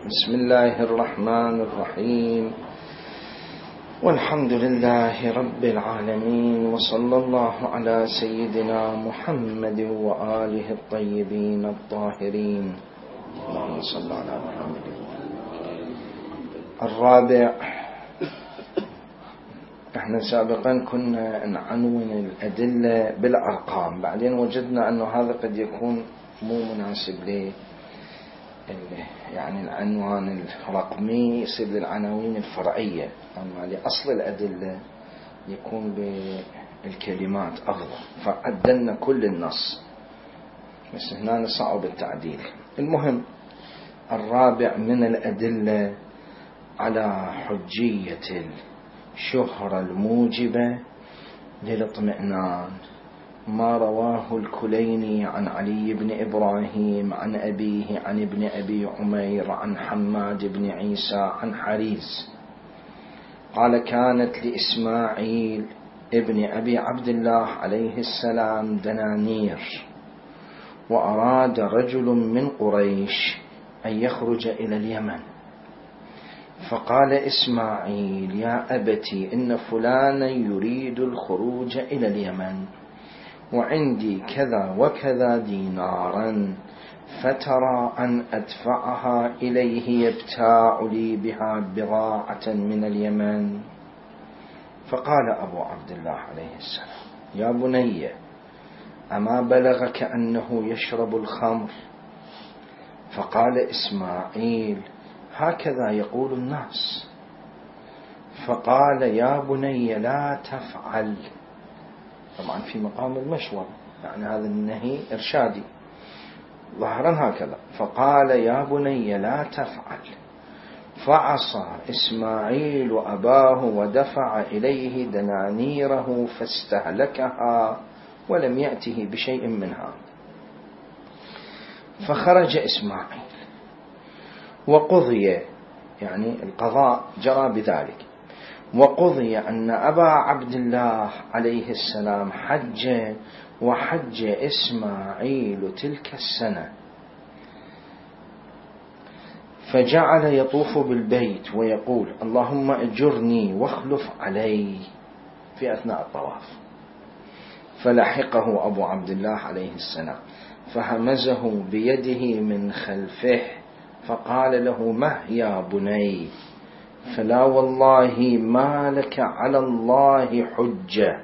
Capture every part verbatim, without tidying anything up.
بسم الله الرحمن الرحيم، والحمد لله رب العالمين، وصلى الله على سيدنا محمد وآله الطيبين الطاهرين. اللهم صل على محمد. الرابع، احنا سابقا كنا نعنون الأدلة بالأرقام، بعدين وجدنا أنه هذا قد يكون مو مناسب ليه يعني العنوان الرقمي يصير للعناوين الفرعية، أما لأصل الأدلة يكون بالكلمات أفضل، فعدلنا كل النص، بس هنا صعب التعديل. المهم، الرابع من الأدلة على حجية الشهرة الموجبة للاطمئنان ما رواه الكليني عن علي بن إبراهيم عن أبيه عن ابن أبي عمير عن حماد بن عيسى عن حريز قال: كانت لإسماعيل ابن أبي عبد الله عليه السلام دنانير، وأراد رجل من قريش أن يخرج إلى اليمن، فقال إسماعيل: يا أبتي، إن فلانا يريد الخروج إلى اليمن، وعندي كذا وكذا دينارا، فترى أن أدفعها إليه يبتاع لي بها بضاعة من اليمن؟ فقال أبو عبد الله عليه السلام: يا بني، أما بلغك أنه يشرب الخمر؟ فقال إسماعيل: هكذا يقول الناس. فقال: يا بني، لا تفعل. طبعا في مقام المشورة، يعني هذا النهي إرشادي ظاهرا هكذا. فقال: يا بني، لا تفعل. فعصى إسماعيل أباه ودفع إليه دنانيره فاستهلكها ولم يأته بشيء منها. فخرج إسماعيل وقضي، يعني القضاء جرى بذلك، وقضي أن أبا عبد الله عليه السلام حج، وحج إسماعيل تلك السنة، فجعل يطوف بالبيت ويقول: اللهم أجرني واخلف علي في أثناء الطواف. فلحقه أبو عبد الله عليه السلام فهمزه بيده من خلفه فقال له: مه يا بني، فلا والله ما لك على الله حجة،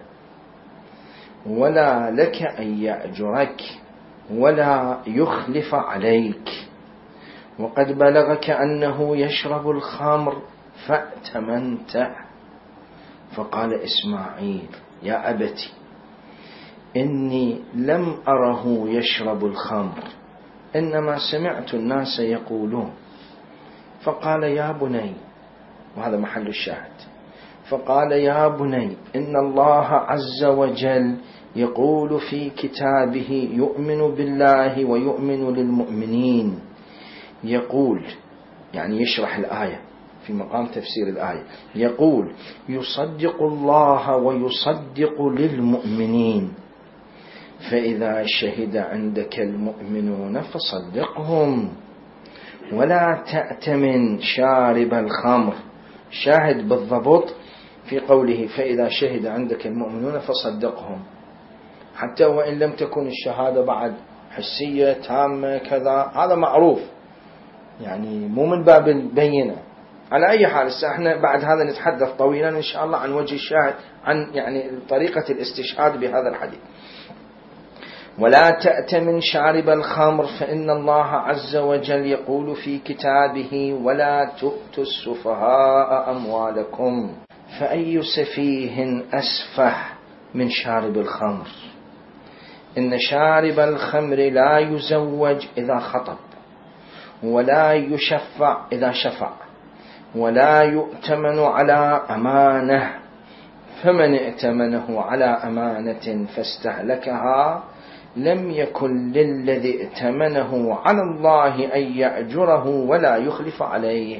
ولا لك أن يأجرك ولا يخلف عليك، وقد بلغك أنه يشرب الخمر فأتمنته. فقال إسماعيل: يا أبتي، إني لم أره يشرب الخمر، إنما سمعت الناس يقولون. فقال: يا بني، وهذا محل الشاهد، فقال: يا بني، إن الله عز وجل يقول في كتابه: يؤمن بالله ويؤمن للمؤمنين، يقول، يعني يشرح الآية في مقام تفسير الآية، يقول: يصدق الله ويصدق للمؤمنين، فإذا شهد عندك المؤمنون فصدقهم، ولا تأتمن شارب الخمر. شاهد بالضبط في قوله: فإذا شهد عندك المؤمنون فصدقهم، حتى وإن لم تكن الشهادة بعد حسية تامة كذا، هذا معروف، يعني مو من باب البينة. على أي حال، احنا بعد هذا نتحدث طويلا إن شاء الله عن وجه الشاهد، عن يعني طريقة الاستشهاد بهذا الحديث. ولا تأتمن شارب الخمر، فإن الله عز وجل يقول في كتابه: ولا تؤتوا السفهاء أموالكم. فأي سفيه أسفه من شارب الخمر؟ إن شارب الخمر لا يزوج إذا خطب، ولا يشفع إذا شفع، ولا يؤتمن على أمانة، فمن ائتمنه على أمانة فاستهلكها لم يكن للذي ائتمنه على الله أن يأجره ولا يخلف عليه.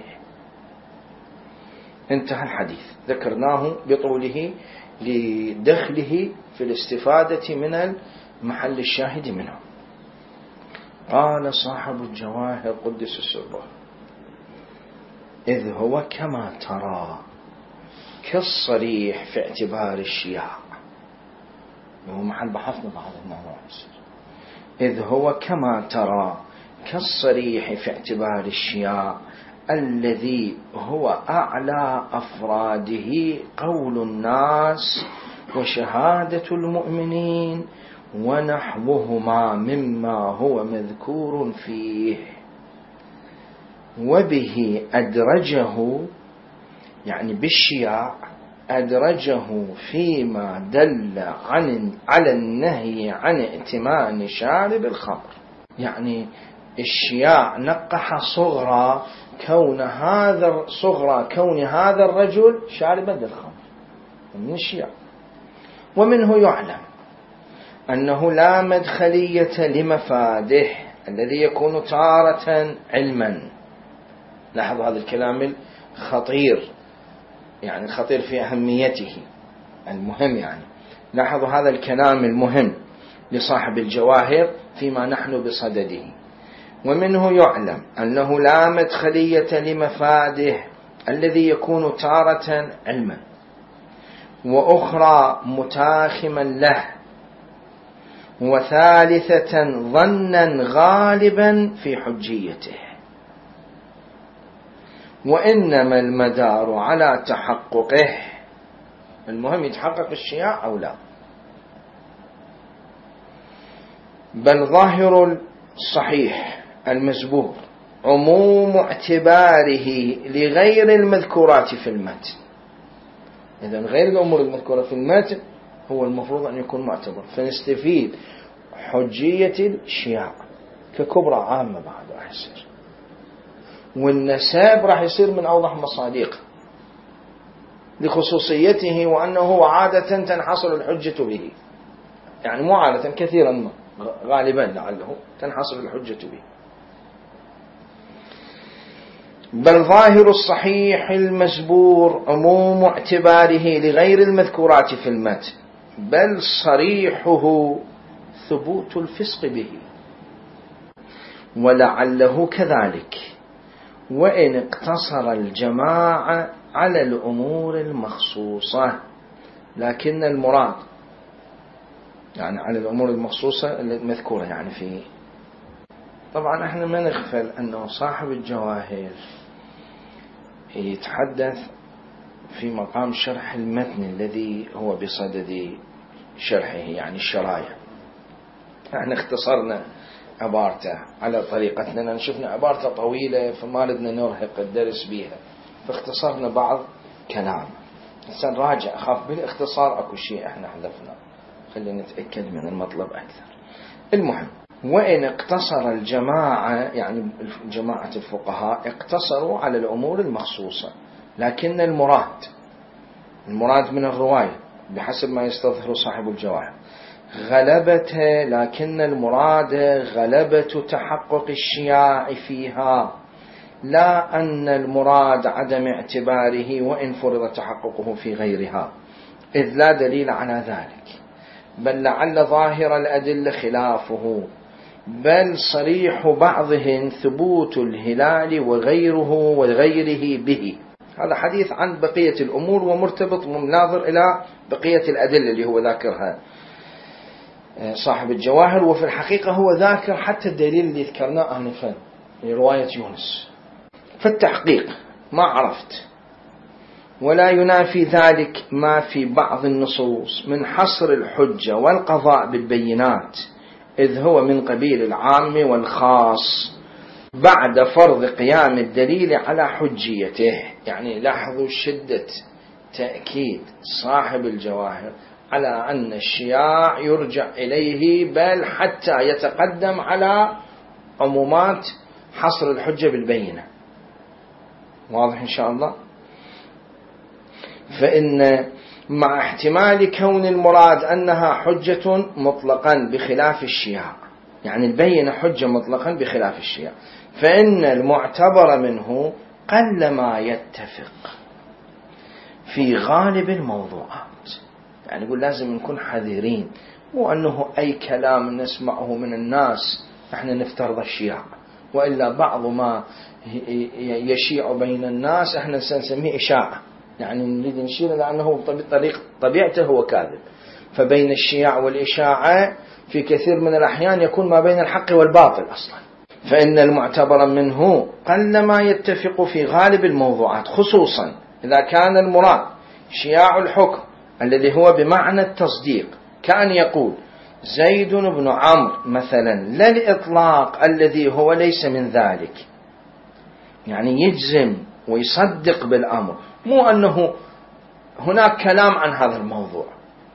انتهى الحديث، ذكرناه بطوله لدخله في الاستفادة من المحل الشاهد منه. قال صاحب الجواهر قدس سره: إذ هو كما ترى كالصريح في اعتبار الشياع. هو محل بحثنا بهذا الموضوع. إذ هو كما ترى كالصريح في اعتبار الشياع الذي هو أعلى أفراده قول الناس وشهادة المؤمنين ونحوهما مما هو مذكور فيه، وبه أدرجه يعني بالشياع أدرجه فيما دل عن على النهي عن ائتمان شارب الخمر. يعني الشياع نقح صغرى كون هذا صغرى كون هذا الرجل شاربا للخمر من الشياع. ومنه يعلم أنه لا مدخلية لمفاده الذي يكون تارة علما. لاحظ هذا الكلام الخطير، يعني خطير في أهميته المهم، يعني لاحظوا هذا الكلام المهم لصاحب الجواهر فيما نحن بصدده. ومنه يعلم أنه لا مدخلية لمفاده الذي يكون تارة علما وأخرى متاخما له وثالثة ظنا غالبا في حجيته، وإنما المدار على تحققه. المهم يتحقق الشياع أو لا. بل ظاهر الصحيح المزبور عموم اعتباره لغير المذكورات في المتن. إذن غير الأمور المذكورة في المتن هو المفروض أن يكون معتبر، فنستفيد حجية الشياع ككبرى عامة بعد راح يصير، والنساب راح يصير من أوضح مصادق لخصوصيته وأنه عادة تنحصر الحجة به، يعني مو عادة كثيرا ما غالبا لعله تنحصر الحجة به. بل ظاهر الصحيح المزبور عموم اعتباره لغير المذكورات في المتن، بل صريحه ثبوت الفسق به، ولعله كذلك وإن اقتصر الجماعة على الأمور المخصوصة، لكن المراد يعني على الأمور المخصوصة المذكورة يعني في. طبعا احنا ما نغفل أنه صاحب الجواهر يتحدث في مقام شرح المتن الذي هو بصدد شرحه يعني الشرايع. احنا اختصرنا عبارته على طريقتنا لأن شفنا عبارته طويلة فما ردنا نرهق الدرس بها، فاختصرنا بعض كلام. الإنسان راجع أخاف بالاختصار أكو شيء احنا حذفنا، خلينا نتأكد من المطلب أكثر. المهم وإن اقتصر الجماعة يعني جماعة الفقهاء اقتصروا على الأمور المخصوصة، لكن المراد المراد من الرواية بحسب ما يستظهر صاحب الجواهر غلبة، لكن المراد غلبة تحقق الشياع فيها، لا أن المراد عدم اعتباره وإن فرض تحققه في غيرها، إذ لا دليل على ذلك، بل لعل ظاهر الأدلة خلافه، بل صريح بعضهم ثبوت الهلال وغيره وغيره به. هذا حديث عن بقية الأمور ومرتبط ومناظر إلى بقية الأدلة اللي هو ذاكرها صاحب الجواهر، وفي الحقيقة هو ذاكر حتى الدليل اللي ذكرناه آنفا رواية يونس. فالتحقيق ما عرفت، ولا ينافي ذلك ما في بعض النصوص من حصر الحجة والقضاء بالبينات، إذ هو من قبيل العام والخاص بعد فرض قيام الدليل على حجيته. يعني لاحظوا شدة تأكيد صاحب الجواهر على أن الشياع يرجع إليه، بل حتى يتقدم على عمومات حصر الحجة بالبينة. واضح إن شاء الله؟ فإن مع احتمال كون المراد أنها حجة مطلقا بخلاف الشياع، يعني البينة حجة مطلقا بخلاف الشياع، فإن المعتبر منه قل ما يتفق في غالب الموضوعات. يعني يقول لازم نكون حذرين، مو أنه أي كلام نسمعه من الناس احنا نفترض الشياع، وإلا بعض ما يشيع بين الناس احنا سنسميه إشاعة، يعني نريد نشير لأنه بطريق طبيعته هو كاذب. فبين الشياع والإشاعة في كثير من الأحيان يكون ما بين الحق والباطل أصلا. فإن المعتبر منه قلما يتفق في غالب الموضوعات، خصوصا إذا كان المراد شياع الحكم الذي هو بمعنى التصديق، كأن يقول زيد بن عمرو مثلا، لا الإطلاق الذي هو ليس من ذلك، يعني يجزم ويصدق بالأمر، مو أنه هناك كلام عن هذا الموضوع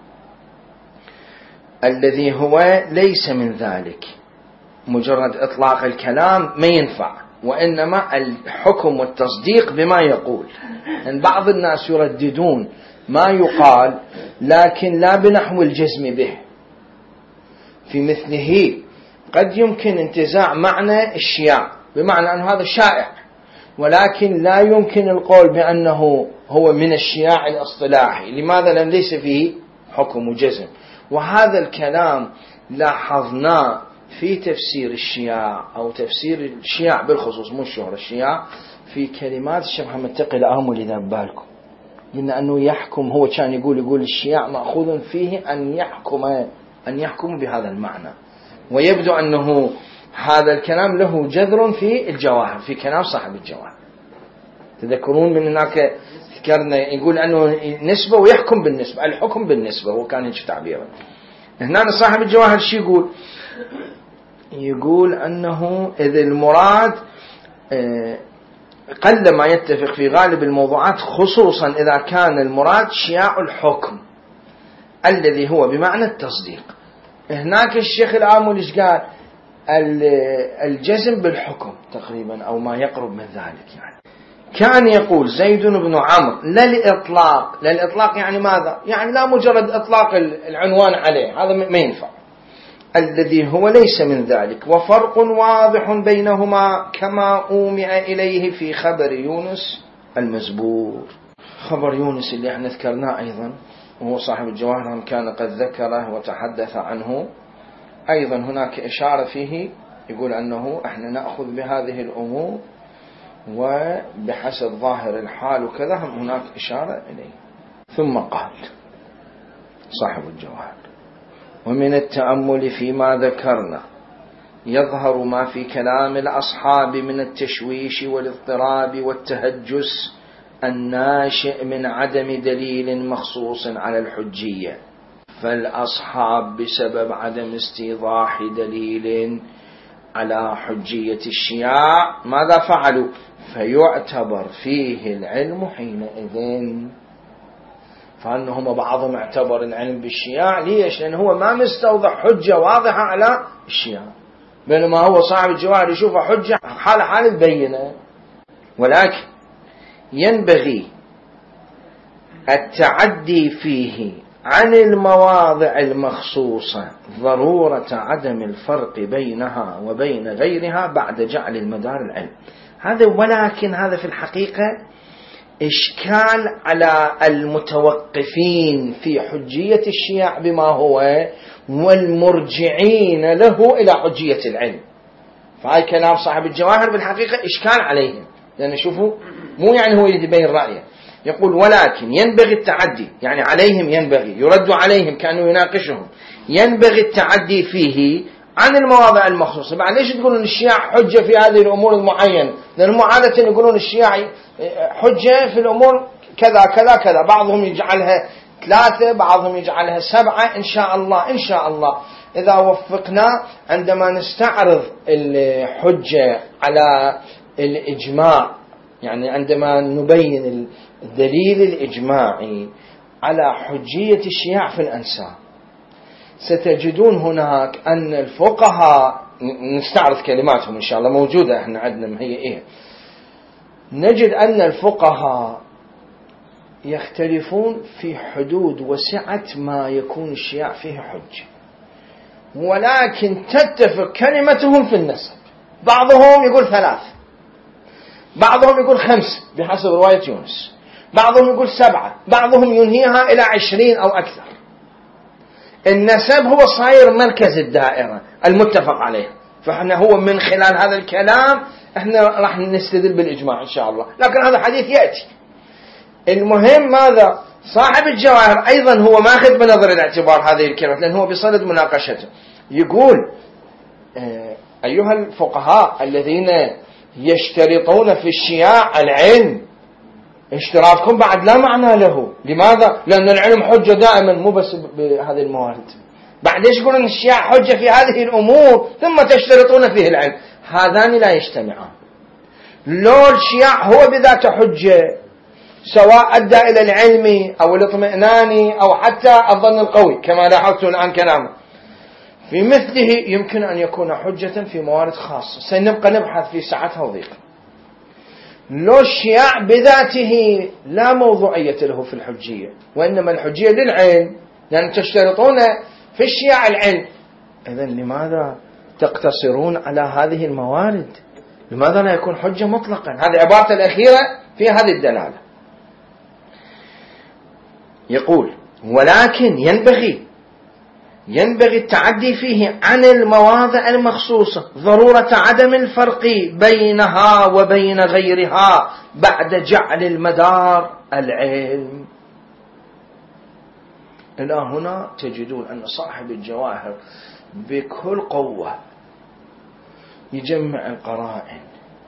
الذي هو ليس من ذلك، مجرد إطلاق الكلام ما ينفع، وإنما الحكم والتصديق بما يقول. أن بعض الناس يرددون ما يقال لكن لا بنحو الجزم به، في مثله قد يمكن انتزاع معنى الشياع بمعنى أن هذا شائع، ولكن لا يمكن القول بأنه هو من الشياع الاصطلاحي. لماذا؟ لأن ليس فيه حكم وجزم. وهذا الكلام لاحظناه في تفسير الشياع أو تفسير الشياع بالخصوص، مو الشهرة، الشياع، في كلمات الشيخ محمد تقي الآمل إذا بالكم، لأن أنه يحكم، هو كان يقول يقول الشياع مأخوذ فيه أن يحكم أن يحكم بهذا المعنى، ويبدو أنه هذا الكلام له جذر في الجواهر، في كلام صاحب الجواهر. تذكرون من هناك ذكرنا يقول أنه نسبة ويحكم بالنسبة، الحكم بالنسبة، هو كان يجي تعبيرا. هنا صاحب الجواهر شي يقول؟ يقول أنه إذا المراد قل ما يتفق في غالب الموضوعات، خصوصا إذا كان المراد شياع الحكم الذي هو بمعنى التصديق. هناك الشيخ الآمل إيش قال؟ الجزم بالحكم تقريبا أو ما يقرب من ذلك. يعني كان يقول زيد بن عمرو لا الإطلاق، لا الإطلاق يعني ماذا؟ يعني لا مجرد إطلاق العنوان عليه، هذا ما ينفع، الذي هو ليس من ذلك. وفرق واضح بينهما كما أومع إليه في خبر يونس المزبور. خبر يونس اللي احنا ذكرناه أيضا، وهو صاحب الجواهر كان قد ذكره وتحدث عنه أيضا، هناك إشارة فيه يقول أنه احنا نأخذ بهذه الأمور وبحسب ظاهر الحال وكذا، هناك إشارة إليه. ثم قال صاحب الجواهر: ومن التأمل فيما ذكرنا يظهر ما في كلام الأصحاب من التشويش والاضطراب والتهجس الناشئ من عدم دليل مخصوص على الحجية. فالأصحاب بسبب عدم استيضاح دليل على حجية الشياع ماذا فعلوا؟ فيعتبر فيه العلم حينئذ. فأنهم بعضهم اعتبر العلم بالشياع، ليش؟ لأنه هو ما مستوضح حجة واضحة على الشياع، بينما هو صاحب الجواهر يشوف حجة حال حال البينة. ولكن ينبغي التعدي فيه عن المواضع المخصوصة ضرورة عدم الفرق بينها وبين غيرها بعد جعل المدار العلم. هذا ولكن هذا في الحقيقة إشكال على المتوقفين في حجية الشياع بما هو، والمرجعين له إلى حجية العلم. فهذا كلام صاحب الجواهر بالحقيقة إشكال عليهم، لأن شوفوا مو يعني هو يبين رأيه، يقول ولكن ينبغي التعدي، يعني عليهم ينبغي، يرد عليهم كأنه يناقشهم، ينبغي التعدي فيه عن المواضع المخصوصة. بعد ليش تقولون الشياع حجة في هذه الأمور المعينة؟ لأنهم عادة يقولون الشياع حجة في الأمور كذا كذا كذا، بعضهم يجعلها ثلاثة، بعضهم يجعلها سبعة. إن شاء الله إن شاء الله إذا وفقنا عندما نستعرض الحجة على الإجماع، يعني عندما نبين الدليل الإجماعي على حجية الشياع في الأنساب، ستجدون هناك أن الفقهاء، نستعرض كلماتهم إن شاء الله موجودة احنا عندنا مهيئة، نجد أن الفقهاء يختلفون في حدود وسعة ما يكون الشياع فيه حجة، ولكن تتفق كلمتهم في النسب. بعضهم يقول ثلاث، بعضهم يقول خمس بحسب رواية يونس، بعضهم يقول سبعة، بعضهم ينهيها إلى عشرين أو أكثر. النسب هو صاير مركز الدائرة المتفق عليه، فإحنا هو من خلال هذا الكلام احنا راح نستدل بالإجماع إن شاء الله، لكن هذا حديث يأتي. المهم ماذا؟ صاحب الجواهر أيضا هو ماخذ بنظر الاعتبار هذه الكلمة، لأن هو بصدد مناقشته. يقول أيها الفقهاء الذين يشترطون في الشياع العلم، اشتراطكم بعد لا معنى له. لماذا؟ لأن العلم حجة دائما، مو بس بهذه الموارد. بعد ايش يقولون الشياع حجة في هذه الأمور ثم تشترطون فيه العلم؟ هذان لا يجتمعان. لو الشياع هو بذاته حجة سواء أدى إلى العلم أو الاطمئنان أو حتى الظن القوي كما لاحظت الآن كلامه، في مثله يمكن أن يكون حجة في موارد خاصة سنبقى نبحث في سعتها وضيقها. لو الشياع بذاته لا موضوعية له في الحجية، وإنما الحجية للعلم، لأن تشترطون في الشياع العلم، إذن لماذا تقتصرون على هذه الموارد؟ لماذا لا يكون حجة مطلقا؟ هذه عبارة الأخيرة في هذه الدلالة. يقول ولكن ينبغي ينبغي التعدي فيه عن المواضع المخصوصة ضرورة عدم الفرق بينها وبين غيرها بعد جعل المدار العلم. إلى هنا تجدون أن صاحب الجواهر بكل قوة يجمع القرائن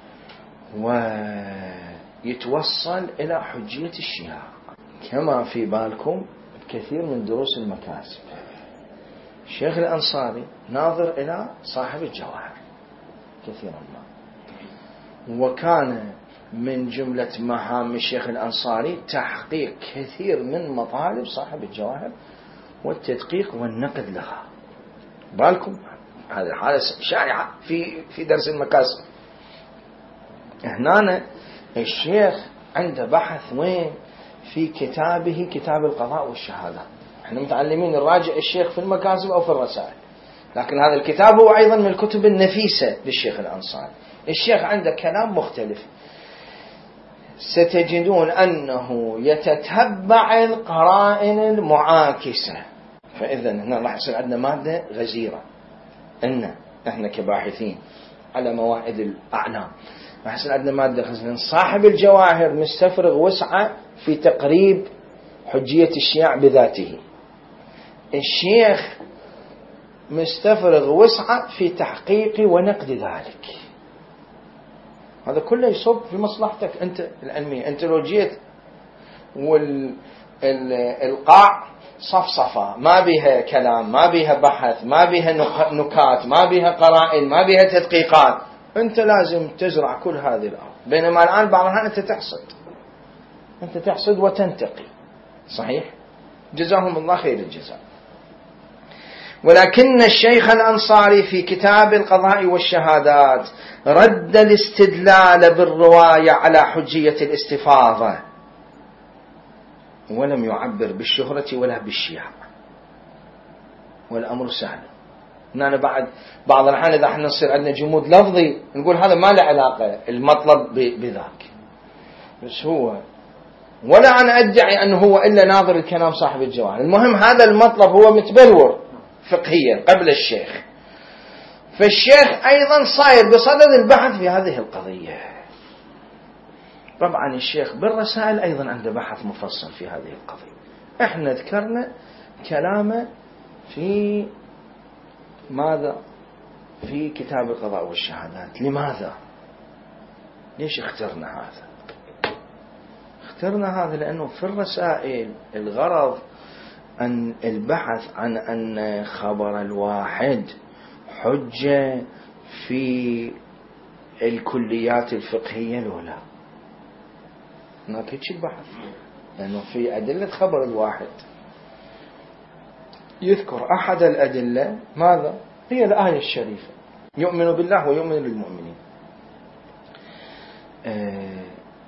ويتوصل إلى حجية الشيعة، كما في بالكم كثير من دروس المكاسب. الشيخ الأنصاري ناظر إلى صاحب الجواهر كثيرا ما، وكان من جملة مهام الشيخ الأنصاري تحقيق كثير من مطالب صاحب الجواهر والتدقيق والنقد لها. بالكم هذه حالة شائعة في في درس المكاسب. هنا الشيخ عنده بحث وين؟ في كتابه كتاب القضاء والشهادة. احنا متعلمين نراجع الشيخ في المكاسب أو في الرسائل، لكن هذا الكتاب هو أيضا من الكتب النفيسة للشيخ الأنصاري. الشيخ عنده كلام مختلف، ستجدون أنه يتتبع القرائن المعاكسة. فإذا هنا راح يصير عندنا مادة غزيرة، إن احنا كباحثين على موائد الأعلام راح يصير عندنا مادة غزيرة. صاحب الجواهر مستفرغ وسعة في تقريب حجية الشياع بذاته، الشيخ مستفرغ وسعة في تحقيق ونقد ذلك. هذا كله يصب في مصلحتك أنت العلمية. أنت لو جيت والقاع صفصفة ما بها كلام، ما بها بحث، ما بها نكات، ما بها قرائن، ما بها تدقيقات، أنت لازم تزرع كل هذه الأرض. بينما الآن بعض الأحيان أنت تحصد أنت تحصد وتنتقي. صحيح؟ جزاهم الله خير الجزاء. ولكن الشيخ الأنصاري في كتاب القضاء والشهادات رد الاستدلال بالرواية على حجية الاستفاضة، ولم يعبر بالشهرة ولا بالشيعة، والأمر سهل. أنا بعد بعض الأحيان إذا احنا نصير عندنا جمود لفظي نقول هذا ما له علاقة المطلب بذاك، بس هو ولا أنا أدعي أنه هو إلا ناظر الكلام صاحب الجواهر. المهم هذا المطلب هو متبلور فقهيا قبل الشيخ، فالشيخ أيضا صاير بصدد البحث في هذه القضية. طبعا الشيخ بالرسائل أيضا عنده بحث مفصل في هذه القضية. احنا ذكرنا كلامه في ماذا؟ في كتاب القضاء والشهادات. لماذا؟ ليش اخترنا هذا؟ اخترنا هذا لأنه في الرسائل الغرض أن البحث عن أن خبر الواحد حجة في الكليات الفقهية لولا هناك هيك البحث، لأنه في أدلة خبر الواحد يذكر أحد الأدلة ماذا؟ هي الآية الشريفة يؤمن بالله ويؤمن بالمؤمنين. اه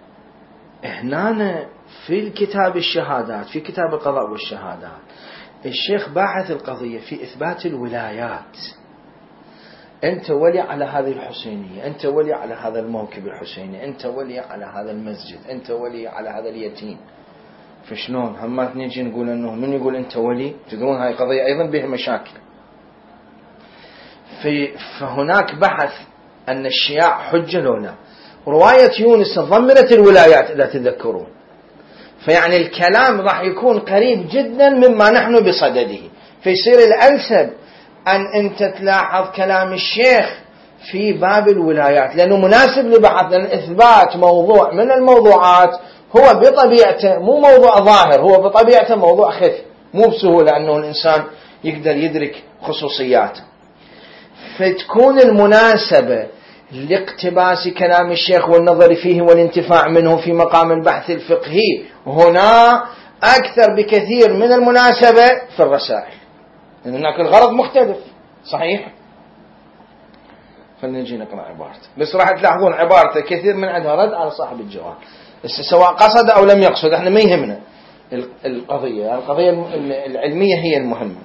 هنا في الكتاب الشهادات في كتاب القضاء والشهادات الشيخ باحث القضية في إثبات الولايات. أنت ولي على هذه الحسينية، أنت ولي على هذا الموكب الحسيني، أنت ولي على هذا المسجد، أنت ولي على هذا اليتيم. فشلون همات نيجي نقول أنه من يقول أنت ولي؟ تدرون هاي قضية أيضا بها مشاكل. في فهناك بحث أن الشياع حجة لو لا. رواية يونس ضمنت الولايات إذا تذكرون، فيعني الكلام راح يكون قريب جدا مما نحن بصدده، فيصير الأنسب أن أنت تلاحظ كلام الشيخ في باب الولايات لأنه مناسب لبحث، لأن إثبات موضوع من الموضوعات هو بطبيعته مو موضوع ظاهر، هو بطبيعته موضوع خفي، مو بسهولة أنه الإنسان يقدر يدرك خصوصياته. فتكون المناسبة لاقتباس كلام الشيخ والنظر فيه والانتفاع منه في مقام البحث الفقهي هنا أكثر بكثير من المناسبة في الرسائل، لأن هناك الغرض مختلف. صحيح؟ خلينا نجي نقرأ عبارته، بس راح تلاحظون عبارته كثير من عندها رد على صاحب الجواب، سواء قصد أو لم يقصد، احنا ما يهمنا القضية، القضية العلمية هي المهمة.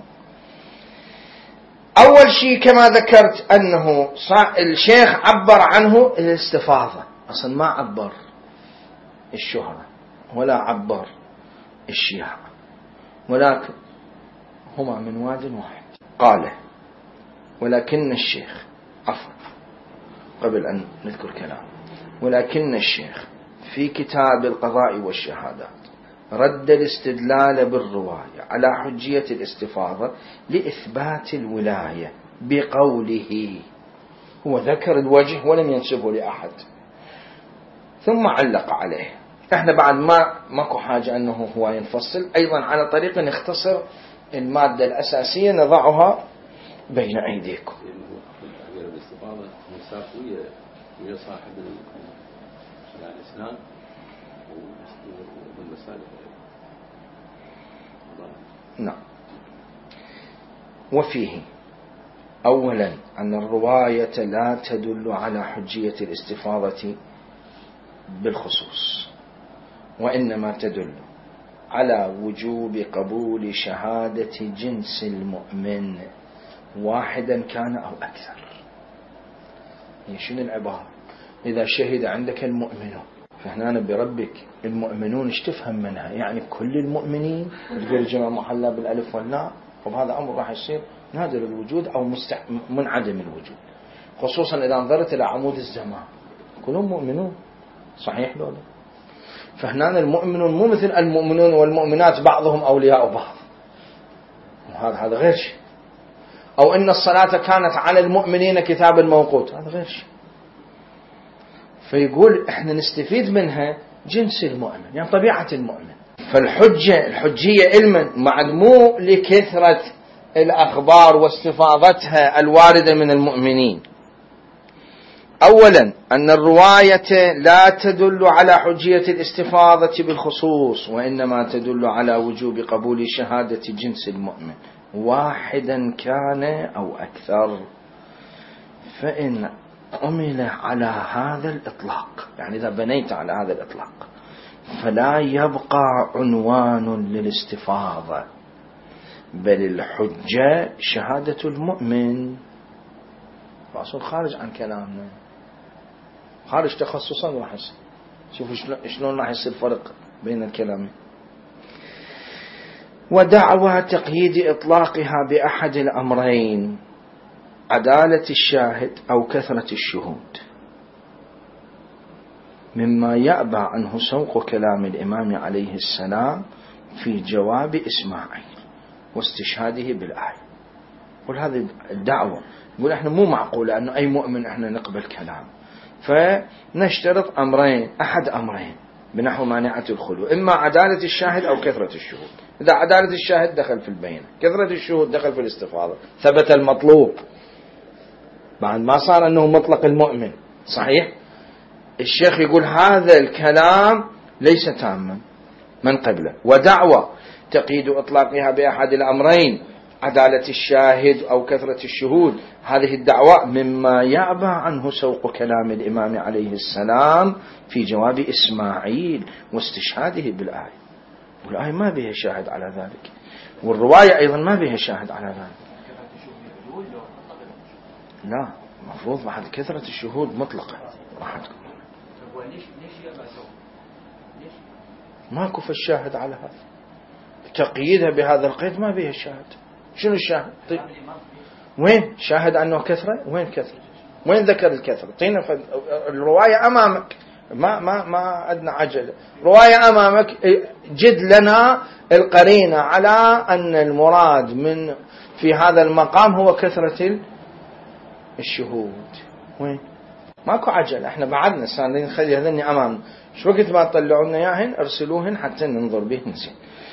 أول شيء كما ذكرت أنه الشيخ عبر عنه الاستفاضة، أصلا ما عبر الشهرة ولا عبر الشياعة، ولكن هما من واد واحد. قال ولكن الشيخ، عفوا قبل أن نذكر كلام، ولكن الشيخ في كتاب القضاء والشهادات رد الاستدلال بالرواية على حجية الاستفاضة لإثبات الولاية بقوله، هو ذكر الوجه ولم ينسبه لأحد ثم علق عليه. احنا بعد ما ماكو حاجة أنه هو ينفصل، أيضا على طريقة نختصر المادة الأساسية نضعها بين أيديكم. الاستفاضة مسافوية ويا صاحب الإسلام والمسالك. نعم. وفيه أولا أن الرواية لا تدل على حجية الاستفاضة بالخصوص، وإنما تدل على وجوب قبول شهادة جنس المؤمن واحدا كان أو أكثر. يعني شنو العبارة؟ إذا شهد عندك المؤمنون، فهنا بربك المؤمنون ايش تفهم منها؟ يعني كل المؤمنين تقول الجمع محلى بالألف واللام، وبهذا أمر راح يصير نادر الوجود أو مستع... منعدم الوجود، خصوصا إذا نظرت إلى عمود الزمان كلهم مؤمنون. صحيح لولا؟ فهنا المؤمنون مو مثل المؤمنون والمؤمنات بعضهم أولياء بعض، وهذا هذا غير شيء. أو إن الصلاة كانت على المؤمنين كتابا موقوت، هذا غير شيء. فيقول إحنا نستفيد منها جنس المؤمن، يعني طبيعة المؤمن. فالحجة الحجية علما معدمو لكثرة الأخبار واستفاضتها الواردة من المؤمنين. أولا أن الرواية لا تدل على حجية الاستفاضة بالخصوص، وإنما تدل على وجوب قبول شهادة جنس المؤمن واحدا كان أو أكثر. فإن عمل على هذا الإطلاق، يعني إذا بنيت على هذا الإطلاق، فلا يبقى عنوان للاستفاضة، بل الحجة شهادة المؤمن. فأصل خارج عن كلامنا، خارج تخصصا، راح يصير شوفوا شلون راح يصير فرق بين الكلامين. ودعوى تقييد إطلاقها بأحد الأمرين، عدالة الشاهد أو كثرة الشهود، مما يأبى عنه سوق كلام الإمام عليه السلام في جواب إسماعيل واستشهاده بالآية. يقول هذه الدعوة، يقول احنا مو معقولة أنه أي مؤمن احنا نقبل كلام، فنشترط أمرين، أحد أمرين بنحو مانعة الخلو، إما عدالة الشاهد أو كثرة الشهود. إذا عدالة الشاهد دخل في البينة، كثرة الشهود دخل في الاستفاضة، ثبت المطلوب بعد ما صار أنه مطلق المؤمن. صحيح؟ الشيخ يقول هذا الكلام ليس تاما من قبله. ودعوى تقييد إطلاقها بأحد الأمرين، عدالة الشاهد أو كثرة الشهود، هذه الدعوة مما يأبى عنه سوق كلام الإمام عليه السلام في جواب إسماعيل واستشهاده بالآية. والآية ما بها شاهد على ذلك، والرواية أيضا ما بها شاهد على ذلك. لا، مفروض بعد كثرة الشهود مطلقة راح تكون. ماكو في الشاهد على هذا، تقييدها بهذا القيد ما بها شاهد. شنو الشاهد؟ طيب وين شاهد أنه كثرة؟ وين كثرة؟ وين ذكر الكثرة؟ طينا الرواية أمامك، ما ما ما عندنا عجلة، رواية أمامك، جد لنا القرينة على أن المراد من في هذا المقام هو كثرة الشهود. وين؟ ماكو عجلة، احنا بعدنا ساندين نخلي هذني أمامنا، شو وقت ما تطلعونا ياهن ارسلوهن حتى ننظر بهن زين.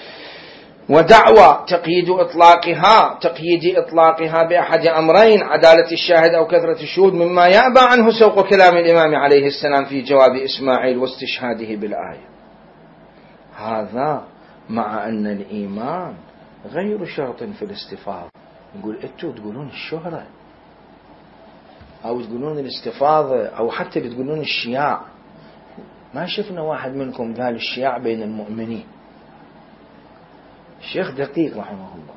ودعوى تقييد إطلاقها تقييد إطلاقها بأحد أمرين، عدالة الشاهد أو كثرة الشهود، مما يأبى عنه سوق كلام الإمام عليه السلام في جواب إسماعيل واستشهاده بالآية. هذا مع أن الإيمان غير شرط في الاستفاضة. نقول أنتوا تقولون الشهرة أو تقولون الاستفاضة أو حتى تقولون الشياع، ما شفنا واحد منكم قال الشياع بين المؤمنين. الشيخ دقيق رحمه الله.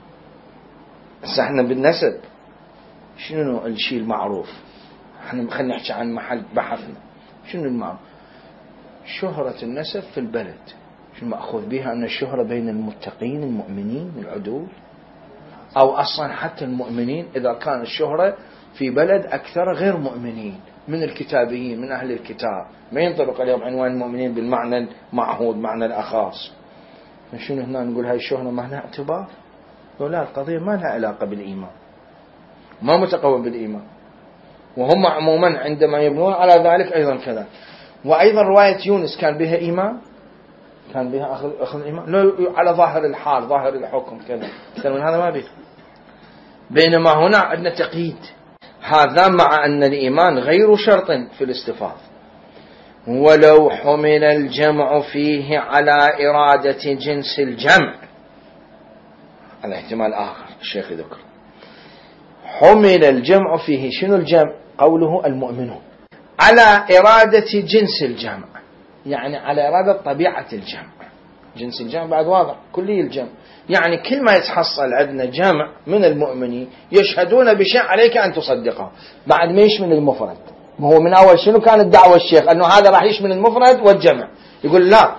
بس احنا بالنسب شنو الشيء المعروف؟ احنا خلينا نحكي عن محل بحثنا، شنو المعروف؟ شهرة النسب في البلد، شنو مأخوذ بها؟ أن الشهرة بين المتقين المؤمنين العدول، أو أصلا حتى المؤمنين إذا كان الشهرة في بلد أكثر غير مؤمنين من الكتابيين من أهل الكتاب، ما ينطبق اليوم عنوان المؤمنين بالمعنى المعهود معنى الأخاص. شنو هنا نقول هاي الشهرة ما لها اعتبار؟ ولا القضية ما لها علاقة بالإيمان، ما متقوم بالإيمان، وهم عموما عندما يبنون على ذلك أيضا كذا. وأيضا رواية يونس كان بها إيمان، كان بها أخذ أخذ الإيمان، لا على ظاهر الحال ظاهر الحكم كذا، أكثر من هذا ما بيه. بينما هنا عندنا تقييد، هذا مع أن الإيمان غير شرط في الاستفاضة، ولو حمل الجمع فيه على إرادة جنس الجمع. هذا احتمال آخر الشيخ ذكر، حمل الجمع فيه، شنو الجمع؟ قوله المؤمنون، على إرادة جنس الجمع، يعني على إرادة طبيعة الجمع. جنس الجمع بعد واضح كلي الجمع، يعني كل ما يتحصل عندنا جمع من المؤمنين يشهدون بشيء عليك أن تصدقه، بعد ما يشمل المفرد. هو من أول شنو كانت دعوة الشيخ؟ أنه هذا راح يشمل المفرد والجمع، يقول لا،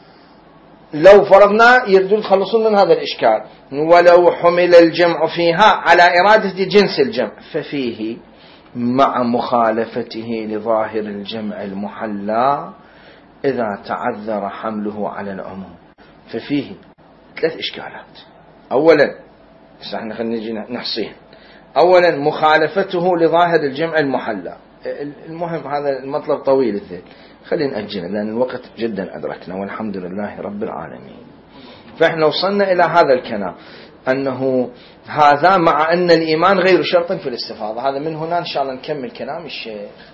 لو فرضنا يردون يتخلصون من هذا الإشكال. ولو حمل الجمع فيها على إرادة جنس الجمع ففيه مع مخالفته لظاهر الجمع المحلى إذا تعذر حمله على العموم. ففيه ثلاث إشكالات. أولا احنا خلينا نجي نحصيها. أولا مخالفته لظاهر الجمع المحلى، المهم هذا المطلب طويل الذيل، خلينا نأجله لأن الوقت جدا أدركنا والحمد لله رب العالمين. فإحنا وصلنا إلى هذا الكلام أنه هذا مع أن الإيمان غير شرط في الاستفاضة. هذا من هنا إن شاء الله نكمل كلام الشيخ.